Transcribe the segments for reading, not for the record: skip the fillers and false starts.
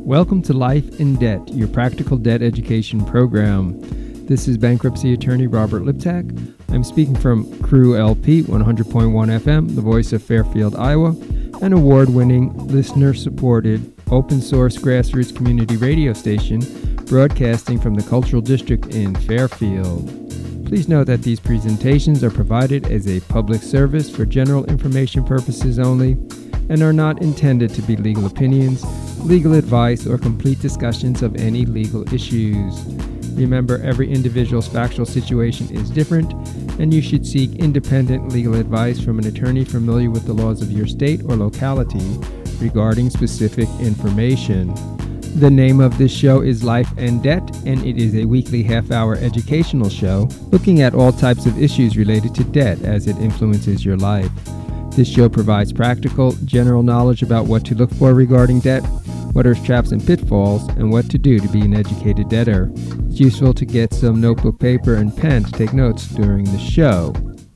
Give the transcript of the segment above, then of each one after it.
Welcome to Life in Debt, your practical debt education program. This is bankruptcy attorney Robert Liptak. I'm speaking from Crew LP 100.1 FM, the voice of Fairfield, Iowa, an award-winning, listener-supported, open-source grassroots community radio station broadcasting from the Cultural District in Fairfield. Please note that these presentations are provided as a public service for general information purposes only and are not intended to be legal opinions, legal advice, or complete discussions of any legal issues. Remember, every individual's factual situation is different, and you should seek independent legal advice from an attorney familiar with the laws of your state or locality regarding specific information. The name of this show is Life and Debt, and it is a weekly half-hour educational show looking at all types of issues related to debt as it influences your life. This show provides practical, general knowledge about what to look for regarding debt, what are traps and pitfalls, and what to do to be an educated debtor. It's useful to get some notebook, paper, and pen to take notes during the show.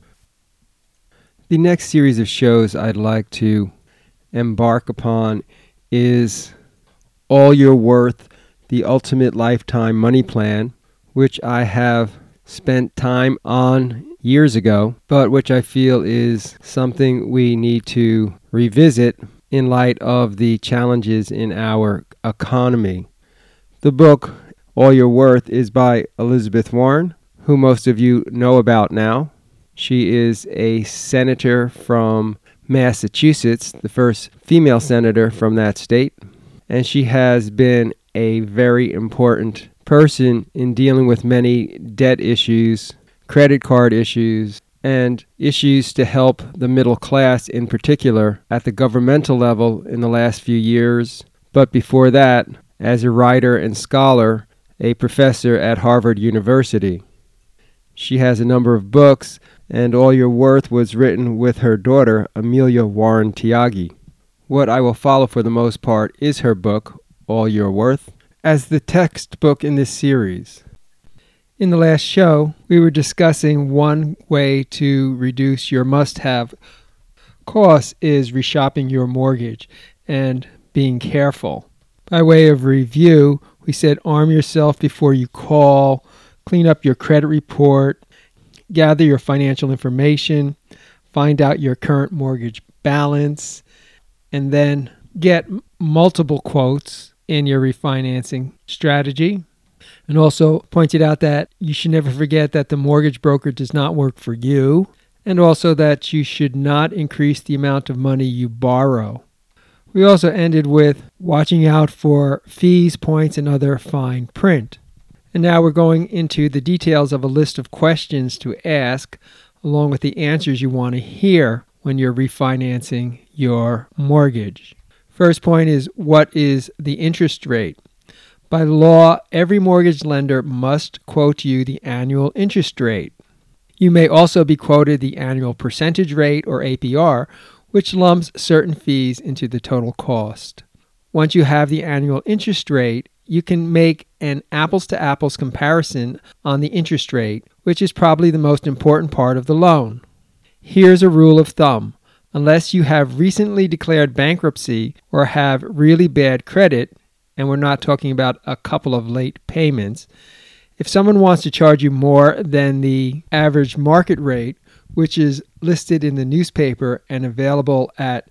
The next series of shows I'd like to embark upon is All You're Worth, the Ultimate Lifetime Money Plan, which I have spent time on years ago, but which I feel is something we need to revisit in light of the challenges in our economy. The book, All You're Worth, is by Elizabeth Warren, who most of you know about now. She is a senator from Massachusetts, the first female senator from that state, and she has been a very important person in dealing with many debt issues, credit card issues, and issues to help the middle class in particular at the governmental level in the last few years. But before that, as a writer and scholar, a professor at Harvard University. She has a number of books, and All You're Worth was written with her daughter, Amelia Warren Tyagi. What I will follow for the most part is her book, All You're Worth, as the textbook in this series. In the last show, we were discussing one way to reduce your must-have costs is reshopping your mortgage and being careful. By way of review, we said arm yourself before you call, clean up your credit report, gather your financial information, find out your current mortgage balance, and then get multiple quotes in your refinancing strategy. And also pointed out that you should never forget that the mortgage broker does not work for you, and also that you should not increase the amount of money you borrow. We also ended with watching out for fees, points, and other fine print. And now we're going into the details of a list of questions to ask, along with the answers you want to hear when you're refinancing your mortgage. First point is, what is the interest rate? By law, every mortgage lender must quote you the annual interest rate. You may also be quoted the annual percentage rate, or APR, which lumps certain fees into the total cost. Once you have the annual interest rate, you can make an apples-to-apples comparison on the interest rate, which is probably the most important part of the loan. Here's a rule of thumb. Unless you have recently declared bankruptcy or have really bad credit, and we're not talking about a couple of late payments, if someone wants to charge you more than the average market rate, which is listed in the newspaper and available at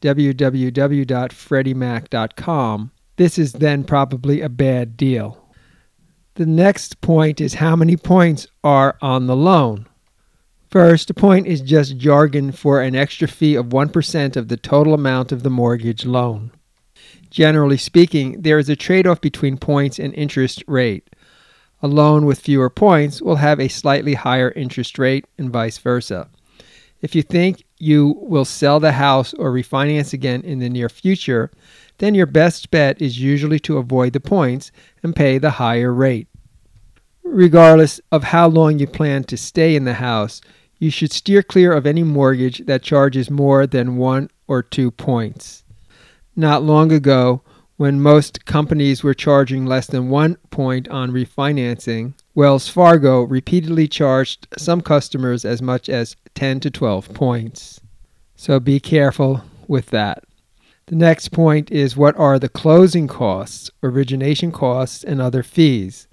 www.freddiemac.com, this is then probably a bad deal. The next point is how many points are on the loan. First, a point is just jargon for an extra fee of 1% of the total amount of the mortgage loan. Generally speaking, there is a trade-off between points and interest rate. A loan with fewer points will have a slightly higher interest rate and vice versa. If you think you will sell the house or refinance again in the near future, then your best bet is usually to avoid the points and pay the higher rate. Regardless of how long you plan to stay in the house, you should steer clear of any mortgage that charges more than 1 or 2 points. Not long ago, when most companies were charging less than 1 point on refinancing, Wells Fargo repeatedly charged some customers as much as 10 to 12 points. So be careful with that. The next point is, what are the closing costs, origination costs, and other fees?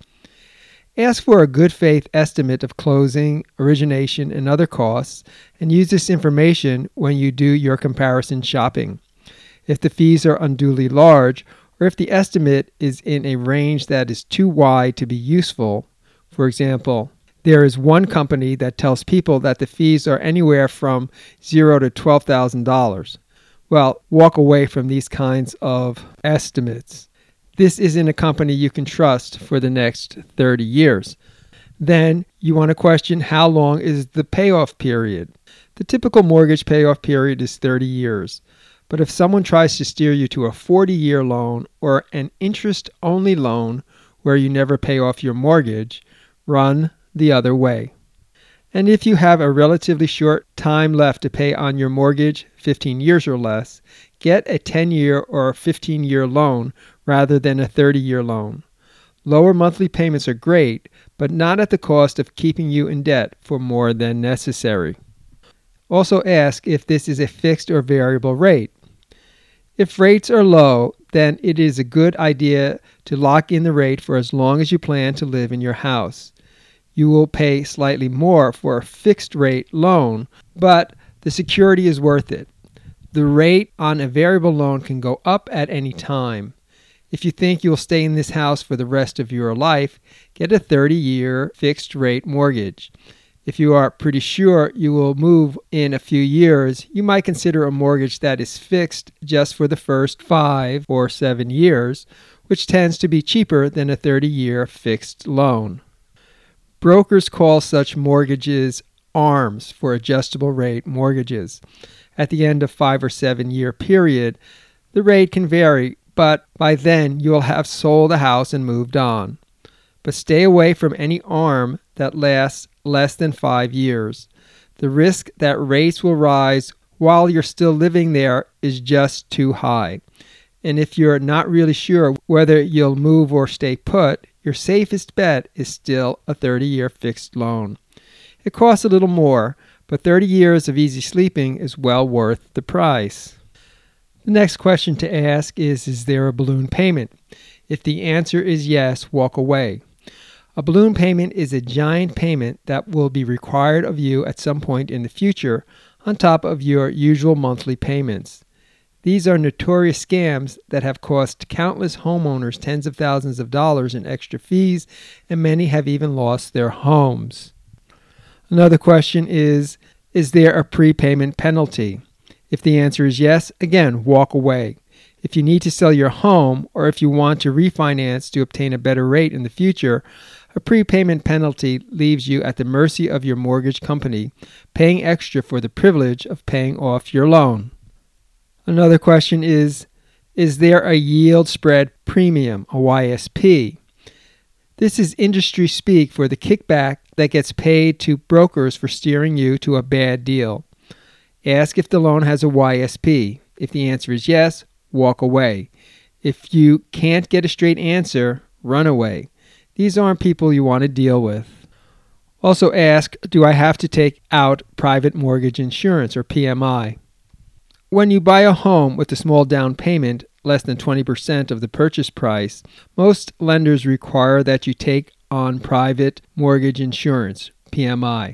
Ask for a good faith estimate of closing, origination, and other costs, and use this information when you do your comparison shopping. If the fees are unduly large, or if the estimate is in a range that is too wide to be useful, for example, there is one company that tells people that the fees are anywhere from $0 to $12,000. Well, walk away from these kinds of estimates. This isn't a company you can trust for the next 30 years. Then you want to question, how long is the payoff period? The typical mortgage payoff period is 30 years. But if someone tries to steer you to a 40-year loan or an interest-only loan where you never pay off your mortgage, run the other way. And if you have a relatively short time left to pay on your mortgage, 15 years or less, get a 10-year or 15-year loan rather than a 30-year loan. Lower monthly payments are great, but not at the cost of keeping you in debt for more than necessary. Also ask if this is a fixed or variable rate. If rates are low, then it is a good idea to lock in the rate for as long as you plan to live in your house. You will pay slightly more for a fixed rate loan, but the security is worth it. The rate on a variable loan can go up at any time. If you think you'll stay in this house for the rest of your life, get a 30-year fixed rate mortgage. If you are pretty sure you will move in a few years, you might consider a mortgage that is fixed just for the first 5 or 7 years, which tends to be cheaper than a 30-year fixed loan. Brokers call such mortgages ARMs, for adjustable rate mortgages. At the end of 5 or 7 year period, the rate can vary, but by then you'll have sold the house and moved on. But stay away from any ARM that lasts less than 5 years. The risk that rates will rise while you're still living there is just too high. And if you're not really sure whether you'll move or stay put, your safest bet is still a 30-year fixed loan. It costs a little more, but 30 years of easy sleeping is well worth the price. The next question to ask is there a balloon payment? If the answer is yes, walk away. A balloon payment is a giant payment that will be required of you at some point in the future on top of your usual monthly payments. These are notorious scams that have cost countless homeowners tens of thousands of dollars in extra fees, and many have even lost their homes. Another question is there a prepayment penalty? If the answer is yes, again, walk away. If you need to sell your home, or if you want to refinance to obtain a better rate in the future, a prepayment penalty leaves you at the mercy of your mortgage company, paying extra for the privilege of paying off your loan. Another question is there a yield spread premium, a YSP? This is industry speak for the kickback that gets paid to brokers for steering you to a bad deal. Ask if the loan has a YSP. If the answer is yes, walk away. If you can't get a straight answer, run away. These aren't people you want to deal with. Also ask, do I have to take out private mortgage insurance, or PMI? When you buy a home with a small down payment, less than 20% of the purchase price, most lenders require that you take on private mortgage insurance, PMI.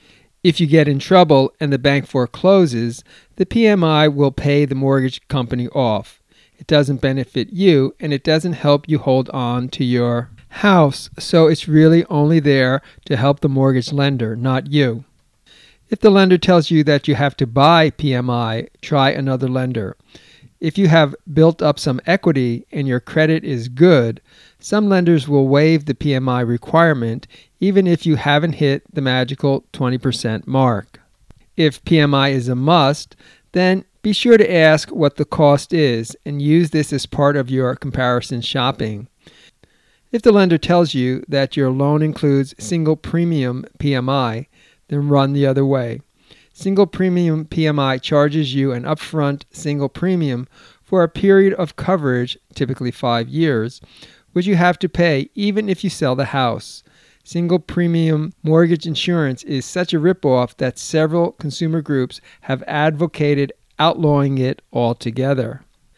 If you get in trouble and the bank forecloses, the PMI will pay the mortgage company off. It doesn't benefit you, and it doesn't help you hold on to your house, so it's really only there to help the mortgage lender, not you. If the lender tells you that you have to buy PMI, try another lender. If you have built up some equity and your credit is good, some lenders will waive the PMI requirement even if you haven't hit the magical 20% mark. If PMI is a must, then be sure to ask what the cost is and use this as part of your comparison shopping. If the lender tells you that your loan includes single premium PMI, then run the other way. Single premium PMI charges you an upfront single premium for a period of coverage, typically 5 years, which you have to pay even if you sell the house. Single premium mortgage insurance is such a ripoff that several consumer groups have advocated outlawing it altogether.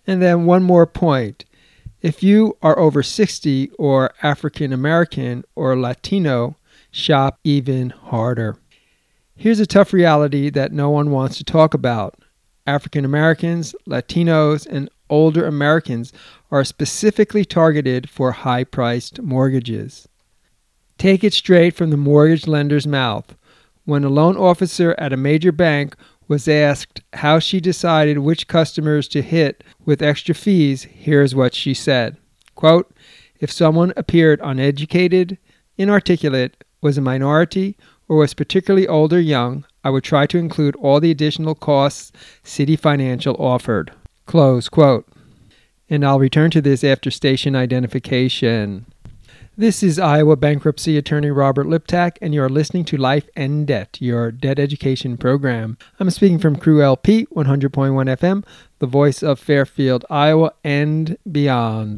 And then one more point. If you are over 60 or African American or Latino, shop even harder. Here's a tough reality that no one wants to talk about. African Americans, Latinos, and older Americans are specifically targeted for high-priced mortgages. Take it straight from the mortgage lender's mouth. When a loan officer at a major bank was asked how she decided which customers to hit with extra fees, here's what she said. Quote, "If someone appeared uneducated, inarticulate, was a minority, or was particularly old or young, I would try to include all the additional costs City Financial offered." Close quote. And I'll return to this after station identification. This is Iowa bankruptcy attorney Robert Liptak, and you're listening to Life and Debt, your debt education program. I'm speaking from Crew LP, 100.1 FM, the voice of Fairfield, Iowa, and beyond.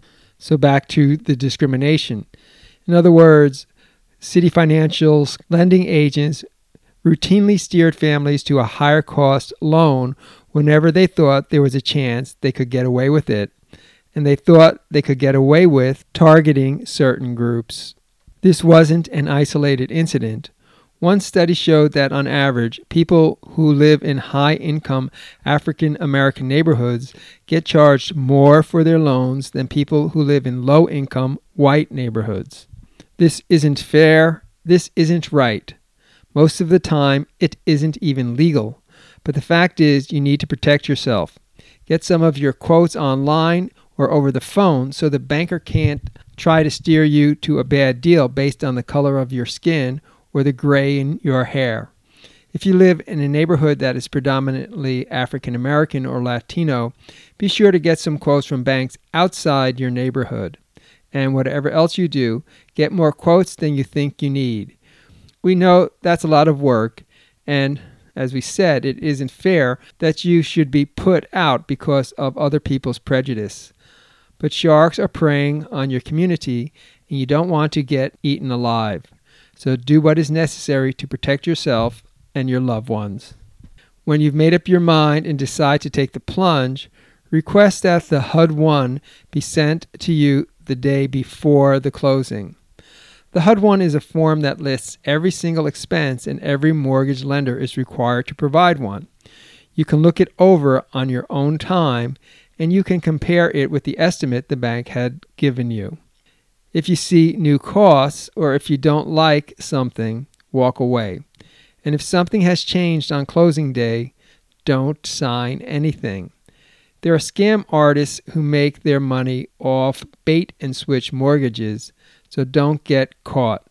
So back to the discrimination. In other words, City Financial's lending agents routinely steered families to a higher cost loan whenever they thought there was a chance they could get away with it. And they thought they could get away with targeting certain groups. This wasn't an isolated incident. One study showed that on average, people who live in high-income African American neighborhoods get charged more for their loans than people who live in low-income white neighborhoods. This isn't fair. This isn't right. Most of the time, it isn't even legal. But the fact is, you need to protect yourself. Get some of your quotes online or over the phone so the banker can't try to steer you to a bad deal based on the color of your skin or the gray in your hair. If you live in a neighborhood that is predominantly African American or Latino, be sure to get some quotes from banks outside your neighborhood. And whatever else you do, get more quotes than you think you need. We know that's a lot of work, and as we said, it isn't fair that you should be put out because of other people's prejudice. But sharks are preying on your community, and you don't want to get eaten alive. So do what is necessary to protect yourself and your loved ones. When you've made up your mind and decide to take the plunge, request that the HUD-1 be sent to you the day before the closing. The HUD-1 is a form that lists every single expense, and every mortgage lender is required to provide one. You can look it over on your own time, and you can compare it with the estimate the bank had given you. If you see new costs, or if you don't like something, walk away. And if something has changed on closing day, don't sign anything. There are scam artists who make their money off bait and switch mortgages, so don't get caught.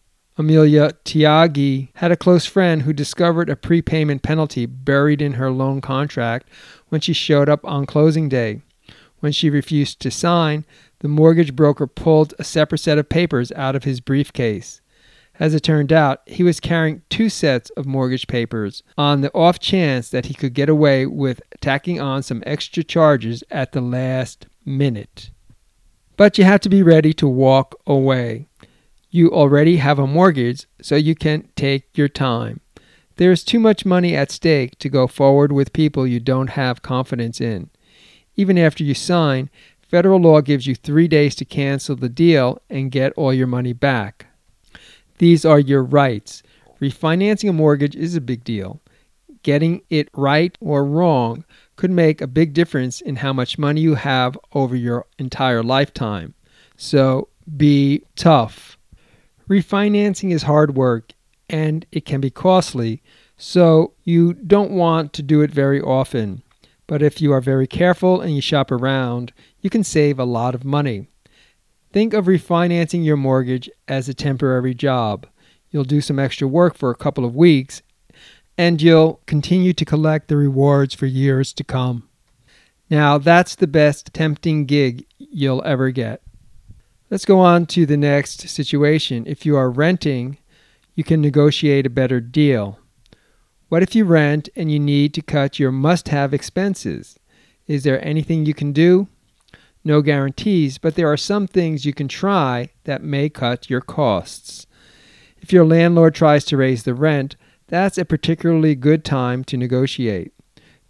Amelia Tiagi had a close friend who discovered a prepayment penalty buried in her loan contract when she showed up on closing day. When she refused to sign, the mortgage broker pulled a separate set of papers out of his briefcase. As it turned out, he was carrying 2 sets of mortgage papers on the off chance that he could get away with tacking on some extra charges at the last minute. But you have to be ready to walk away. You already have a mortgage, so you can take your time. There is too much money at stake to go forward with people you don't have confidence in. Even after you sign, federal law gives you 3 days to cancel the deal and get all your money back. These are your rights. Refinancing a mortgage is a big deal. Getting it right or wrong could make a big difference in how much money you have over your entire lifetime. So be tough. Refinancing is hard work and it can be costly, so you don't want to do it very often. But if you are very careful and you shop around, you can save a lot of money. Think of refinancing your mortgage as a temporary job. You'll do some extra work for a couple of weeks, and you'll continue to collect the rewards for years to come. Now, that's the best tempting gig you'll ever get. Let's go on to the next situation. If you are renting, you can negotiate a better deal. What if you rent and you need to cut your must-have expenses? Is there anything you can do? No guarantees, but there are some things you can try that may cut your costs. If your landlord tries to raise the rent, that's a particularly good time to negotiate.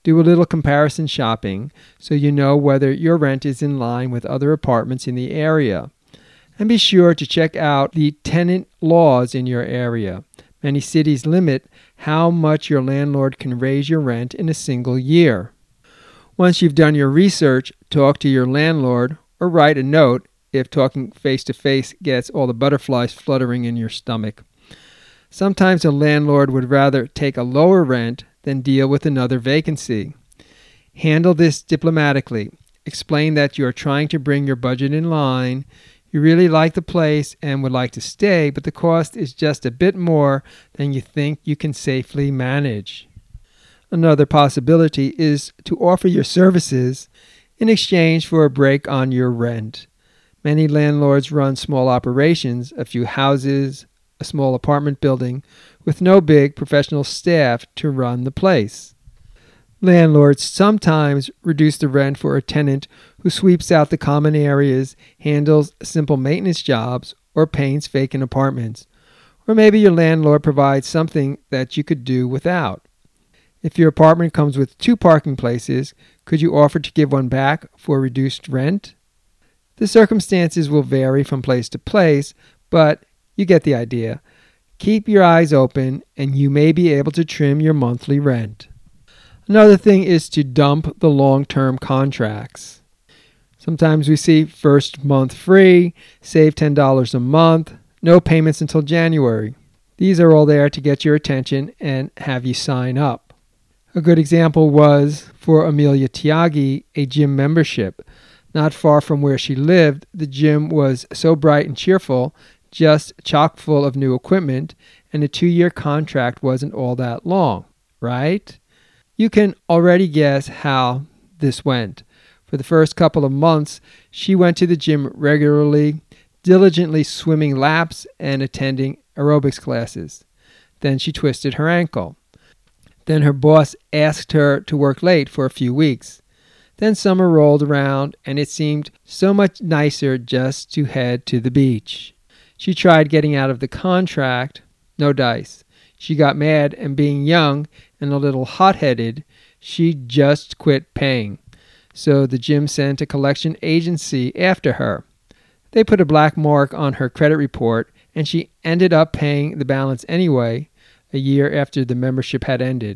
Do a little comparison shopping so you know whether your rent is in line with other apartments in the area. And be sure to check out the tenant laws in your area. Many cities limit how much your landlord can raise your rent in a single year. Once you've done your research, talk to your landlord or write a note if talking face-to-face gets all the butterflies fluttering in your stomach. Sometimes a landlord would rather take a lower rent than deal with another vacancy. Handle this diplomatically. Explain that you are trying to bring your budget in line. You really like the place and would like to stay, but the cost is just a bit more than you think you can safely manage. Another possibility is to offer your services in exchange for a break on your rent. Many landlords run small operations, a few houses, a small apartment building, with no big professional staff to run the place. Landlords sometimes reduce the rent for a tenant who sweeps out the common areas, handles simple maintenance jobs, or paints vacant apartments. Or maybe your landlord provides something that you could do without. If your apartment comes with 2 parking places, could you offer to give one back for reduced rent? The circumstances will vary from place to place, but you get the idea. Keep your eyes open and you may be able to trim your monthly rent. Another thing is to dump the long-term contracts. Sometimes we see first month free, save $10 a month, no payments until January. These are all there to get your attention and have you sign up. A good example was for Amelia Tiagi, a gym membership. Not far from where she lived, the gym was so bright and cheerful, just chock full of new equipment, and a 2-year contract wasn't all that long, right? You can already guess how this went. For the first couple of months, she went to the gym regularly, diligently swimming laps and attending aerobics classes. Then she twisted her ankle. Then her boss asked her to work late for a few weeks. Then summer rolled around, and it seemed so much nicer just to head to the beach. She tried getting out of the contract. No dice. She got mad, and being young and a little hot-headed, she just quit paying. So the gym sent a collection agency after her. They put a black mark on her credit report, and she ended up paying the balance anyway, a year after the membership had ended.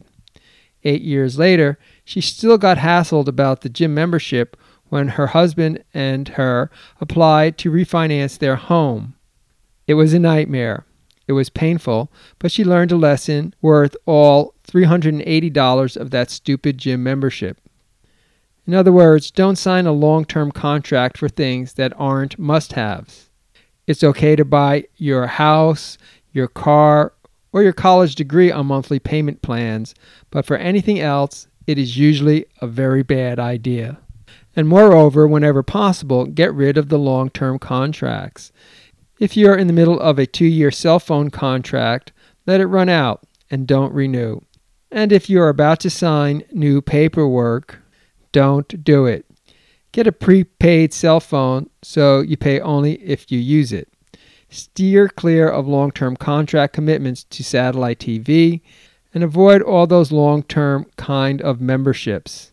8 years later, she still got hassled about the gym membership when her husband and her applied to refinance their home. It was a nightmare. It was painful, but she learned a lesson worth all $380 of that stupid gym membership. In other words, don't sign a long-term contract for things that aren't must-haves. It's okay to buy your house, your car, or your college degree on monthly payment plans, but for anything else, it is usually a very bad idea. And moreover, whenever possible, get rid of the long-term contracts. If you're in the middle of a 2-year cell phone contract, let it run out and don't renew. And if you're about to sign new paperwork, don't do it. Get a prepaid cell phone so you pay only if you use it. Steer clear of long-term contract commitments to satellite TV and avoid all those long-term kind of memberships.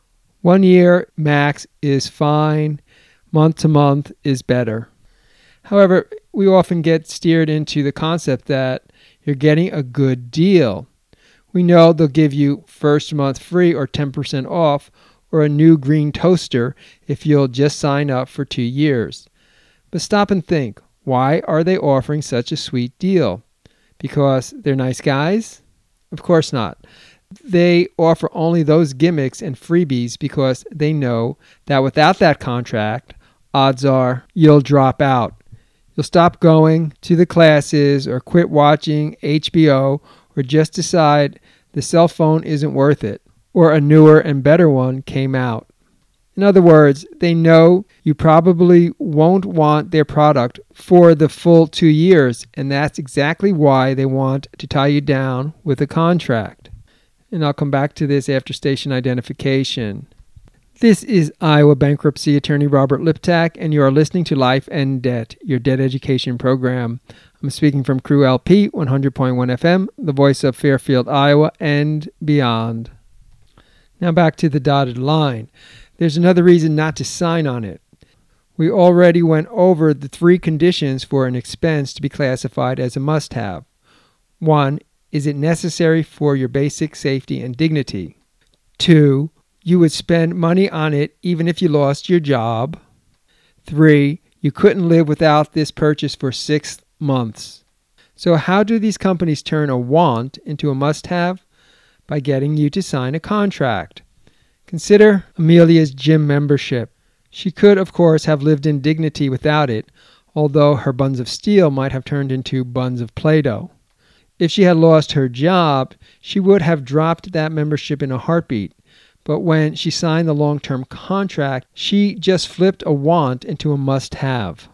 1 year max is fine. Month to month is better. However, we often get steered into the concept that you're getting a good deal. We know they'll give you first month free or 10% off or a new green toaster if you'll just sign up for 2 years. But stop and think, why are they offering such a sweet deal? Because they're nice guys? Of course not. They offer only those gimmicks and freebies because they know that without that contract, odds are you'll drop out. You'll stop going to the classes or quit watching HBO or just decide the cell phone isn't worth it or a newer and better one came out. In other words, they know you probably won't want their product for the full 2 years, and that's exactly why they want to tie you down with a contract. And I'll come back to this after station identification. This is Iowa bankruptcy attorney Robert Liptak, and you are listening to Life and Debt, your debt education program. I'm speaking from Crew LP 100.1 FM, the voice of Fairfield, Iowa, and beyond. Now back to the dotted line. There's another reason not to sign on it. We already went over the 3 conditions for an expense to be classified as a must-have. 1. Is it necessary for your basic safety and dignity? 2. You would spend money on it even if you lost your job. 3. You couldn't live without this purchase for 6 months. So how do these companies turn a want into a must-have? By getting you to sign a contract. Consider Amelia's gym membership. She could, of course, have lived in dignity without it, although her buns of steel might have turned into buns of Play-Doh. If she had lost her job, she would have dropped that membership in a heartbeat. But when she signed the long-term contract, she just flipped a want into a must-have.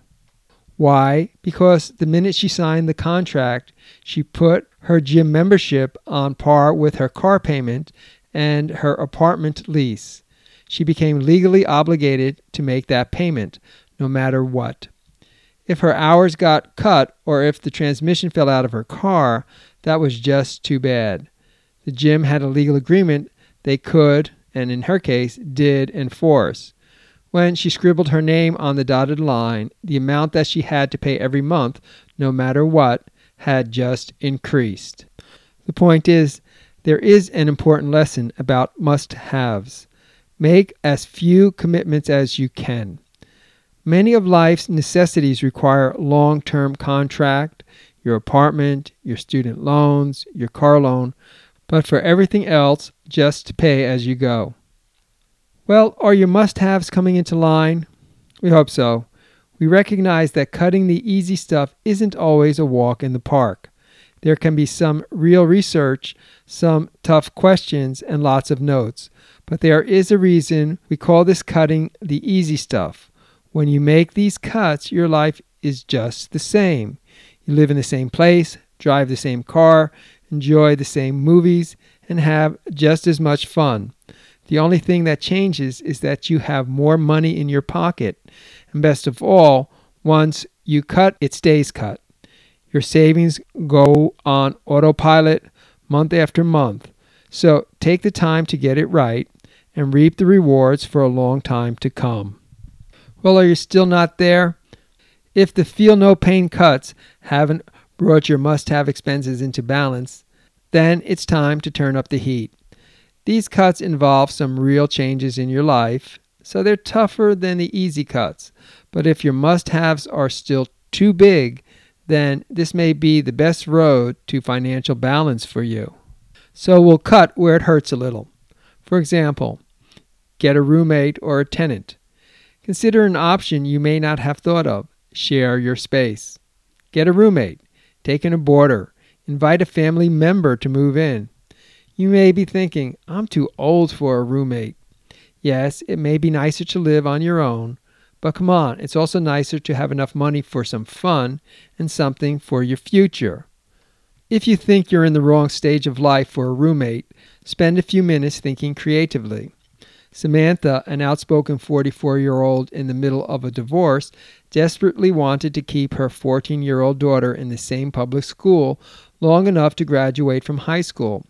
Why? Because the minute she signed the contract, she put her gym membership on par with her car payment and her apartment lease. She became legally obligated to make that payment, no matter what. If her hours got cut or if the transmission fell out of her car, that was just too bad. The gym had a legal agreement they could, and in her case, did enforce. When she scribbled her name on the dotted line, the amount that she had to pay every month, no matter what, had just increased. The point is, there is an important lesson about must-haves. Make as few commitments as you can. Many of life's necessities require long-term contract, your apartment, your student loans, your car loan, but for everything else, just pay as you go. Well, are your must-haves coming into line? We hope so. We recognize that cutting the easy stuff isn't always a walk in the park. There can be some real research, some tough questions, and lots of notes. But there is a reason we call this cutting the easy stuff. When you make these cuts, your life is just the same. You live in the same place, drive the same car, enjoy the same movies, and have just as much fun. The only thing that changes is that you have more money in your pocket. And best of all, once you cut, it stays cut. Your savings go on autopilot month after month. So take the time to get it right and reap the rewards for a long time to come. Well, are you still not there? If the feel no pain cuts haven't brought your must-have expenses into balance, then it's time to turn up the heat. These cuts involve some real changes in your life, so they're tougher than the easy cuts. But if your must-haves are still too big, then this may be the best road to financial balance for you. So we'll cut where it hurts a little. For example, get a roommate or a tenant. Consider an option you may not have thought of. Share your space. Get a roommate. Take in a boarder. Invite a family member to move in. You may be thinking, I'm too old for a roommate. Yes, it may be nicer to live on your own, but come on, it's also nicer to have enough money for some fun and something for your future. If you think you're in the wrong stage of life for a roommate, spend a few minutes thinking creatively. Samantha, an outspoken 44-year-old in the middle of a divorce, desperately wanted to keep her 14-year-old daughter in the same public school long enough to graduate from high school.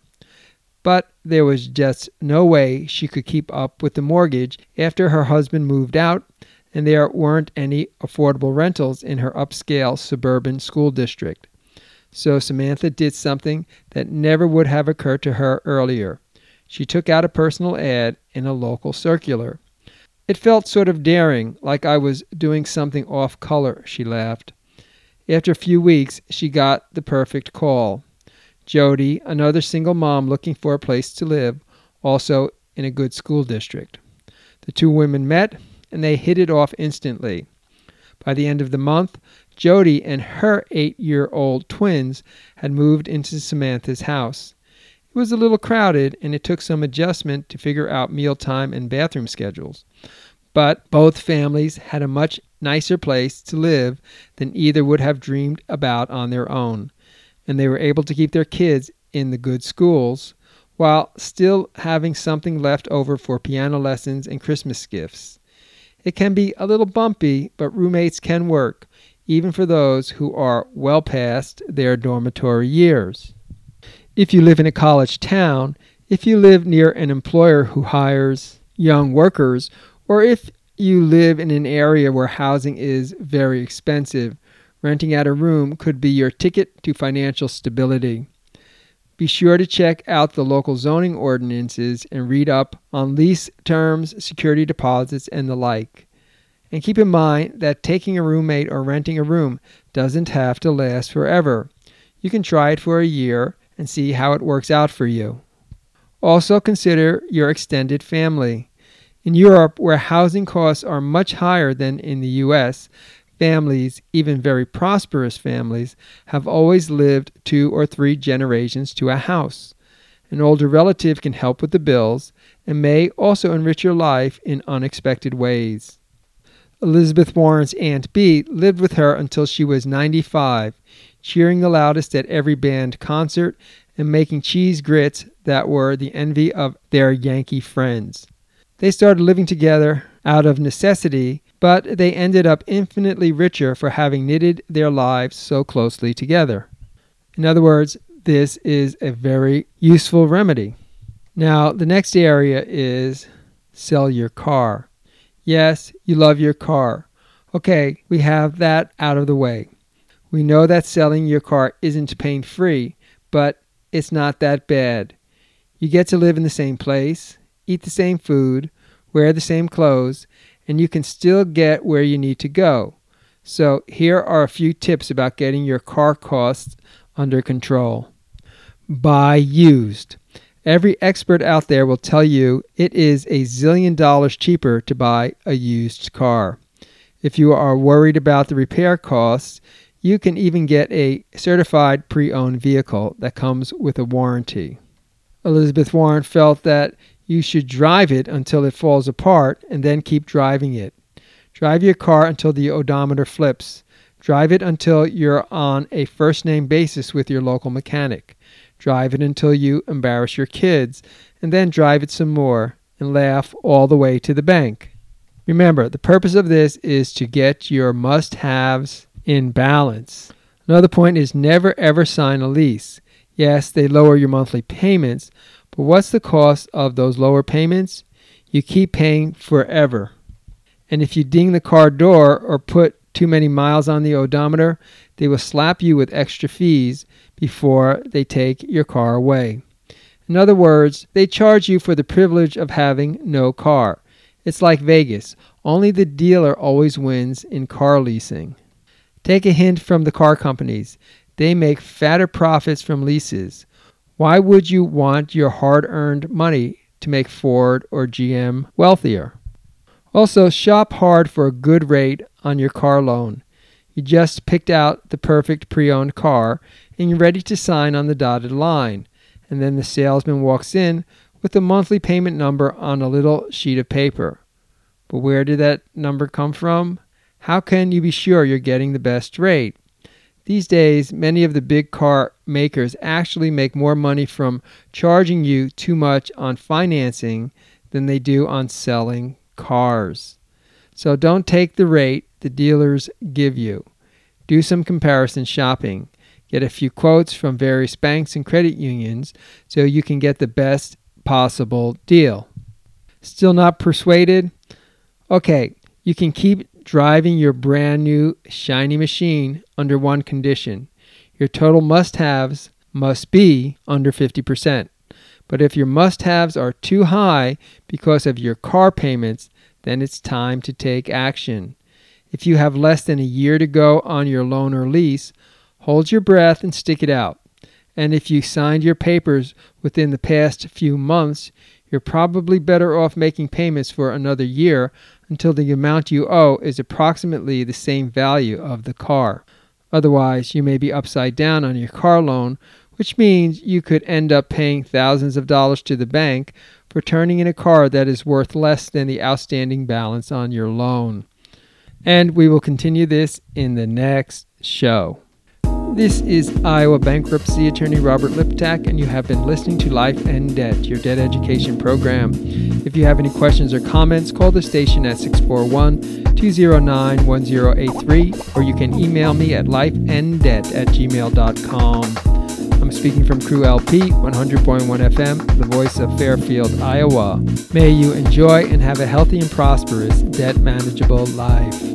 But there was just no way she could keep up with the mortgage after her husband moved out, and there weren't any affordable rentals in her upscale suburban school district. So Samantha did something that never would have occurred to her earlier. She took out a personal ad in a local circular. It felt sort of daring, like I was doing something off color, she laughed. After a few weeks, she got the perfect call. Jody, another single mom looking for a place to live, also in a good school district. The two women met, and they hit it off instantly. By the end of the month, Jody and her 8-year-old twins had moved into Samantha's house. It was a little crowded, and it took some adjustment to figure out mealtime and bathroom schedules. But both families had a much nicer place to live than either would have dreamed about on their own, and they were able to keep their kids in the good schools while still having something left over for piano lessons and Christmas gifts. It can be a little bumpy, but roommates can work, even for those who are well past their dormitory years. If you live in a college town, If you live near an employer who hires young workers, or if you live in an area where housing is very expensive, renting out a room could be your ticket to financial stability. Be sure to check out the local zoning ordinances and read up on lease terms, security deposits, and the like. And keep in mind that taking a roommate or renting a room doesn't have to last forever. You can try it for a year and see how it works out for you. Also consider your extended family. In Europe, where housing costs are much higher than in the U.S., families, even very prosperous families, have always lived 2 or 3 generations to a house. An older relative can help with the bills and may also enrich your life in unexpected ways. Elizabeth Warren's Aunt Bee lived with her until she was 95, cheering the loudest at every band concert and making cheese grits that were the envy of their Yankee friends. They started living together out of necessity, but they ended up infinitely richer for having knitted their lives so closely together. In other words, this is a very useful remedy. Now, the next area is sell your car. Yes, you love your car. Okay, we have that out of the way. We know that selling your car isn't pain-free, but it's not that bad. You get to live in the same place, eat the same food, wear the same clothes, and you can still get where you need to go. So here are a few tips about getting your car costs under control. Buy used. Every expert out there will tell you it is $1 zillion cheaper to buy a used car. If you are worried about the repair costs, you can even get a certified pre-owned vehicle that comes with a warranty. Elizabeth Warren felt that you should drive it until it falls apart and then keep driving it. Drive your car until the odometer flips. Drive it until you're on a first-name basis with your local mechanic. Drive it until you embarrass your kids, and then drive it some more and laugh all the way to the bank. Remember, the purpose of this is to get your must-haves in balance. Another point is never ever sign a lease. Yes, they lower your monthly payments, but what's the cost of those lower payments? You keep paying forever. And if you ding the car door or put too many miles on the odometer, they will slap you with extra fees before they take your car away. In other words, they charge you for the privilege of having no car. It's like Vegas. Only the dealer always wins in car leasing. Take a hint from the car companies. They make fatter profits from leases. Why would you want your hard-earned money to make Ford or GM wealthier? Also, shop hard for a good rate on your car loan. You just picked out the perfect pre-owned car and you're ready to sign on the dotted line. And then the salesman walks in with a monthly payment number on a little sheet of paper. But where did that number come from? How can you be sure you're getting the best rate? These days, many of the big car makers actually make more money from charging you too much on financing than they do on selling cars. So don't take the rate the dealers give you. Do some comparison shopping. Get a few quotes from various banks and credit unions so you can get the best possible deal. Still not persuaded? Okay, you can keep driving your brand new shiny machine under one condition. Your total must-haves must be under 50%. But if your must-haves are too high because of your car payments, then it's time to take action. If you have less than a year to go on your loan or lease, hold your breath and stick it out. And if you signed your papers within the past few months, you're probably better off making payments for another year until the amount you owe is approximately the same value of the car. Otherwise, you may be upside down on your car loan, which means you could end up paying thousands of dollars to the bank for turning in a car that is worth less than the outstanding balance on your loan. And we will continue this in the next show. This is Iowa bankruptcy attorney Robert Liptak, and you have been listening to Life and Debt, your debt education program. If you have any questions or comments, call the station at 641-209-1083, or you can email me at lifeanddebt@gmail.com. I'm speaking from Crew LP, 100.1 FM, the voice of Fairfield, Iowa. May you enjoy and have a healthy and prosperous, debt manageable life.